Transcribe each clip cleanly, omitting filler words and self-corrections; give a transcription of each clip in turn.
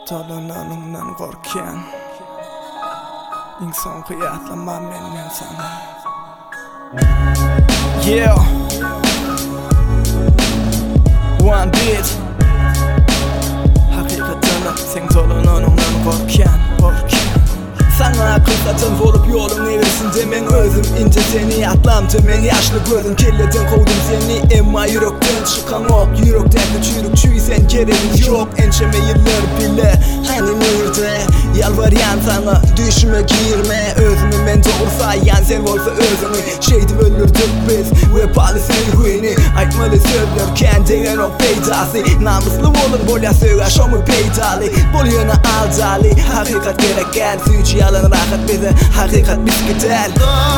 Dolananından korkan İnsan kıyaslamam menden sana. Yeah, one beat. Hakikaten sen dolananından korkan. Sana kırsatın olup yolun eversin demen özüm ince seni atlam demen yaşlı gözüm kelleden kovdum seni emma yürekten çıkan ok yürekten küçürük çüy sen gereğin yok ençeme yıllar bile hani nerede yalvaryan sana düşme girme özümü men doğursa yan sen olsa özümü şeydi öldürdük biz ve palisini huyni aytmalı söylerken degen o peydası namuslu olur bolya söyle şomu peydalı bolyana aldalı hakikat gereken süyücü yalan rahat bize hakikat biz gider.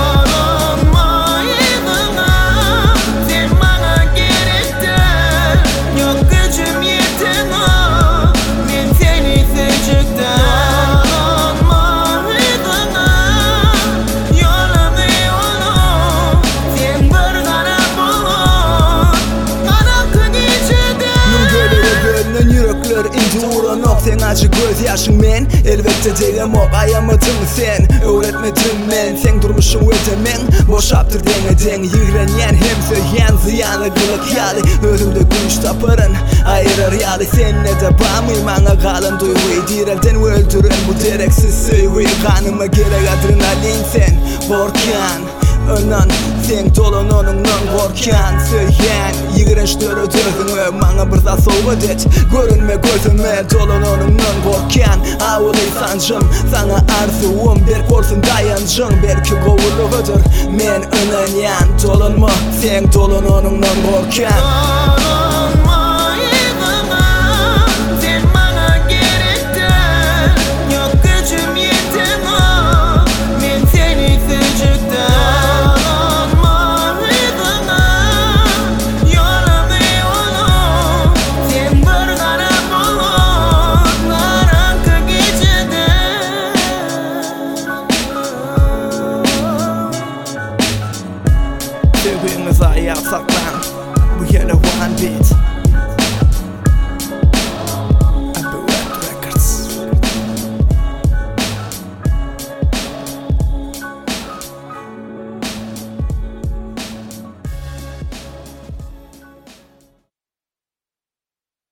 Dolanmayına sen bana gerekten yok gücüm yetemem ben seni sevecekten. Dolanmayına yolunu sen bir garip olur karanlık gecede. Nungölere yürekler indi uğranok sen acı göz yaşın men elbette değilim ok ayamadım sen öğretmedim men sen durmuşsun ödemen boşaptır deneden yigrenyen hem söyleyen ziyanı kılık yali özümde güç taparın ayırır yali sen ne de bağmıyman kalın duyguyu direlden öldürün bu gereksiz söyleyi kanıma gerek adrenalin sen korkan önan sen dolananından korkan söyleyen yigrençleri dözünü bana bir da soğuk et görünme gözüme dolananından korkan avulu sancım sana arzuum bir olsun dayancın belki kovuluğudur men önen dolanma sen dolananından korkan. Sevgimiz ayağa saklan bu yere one beat.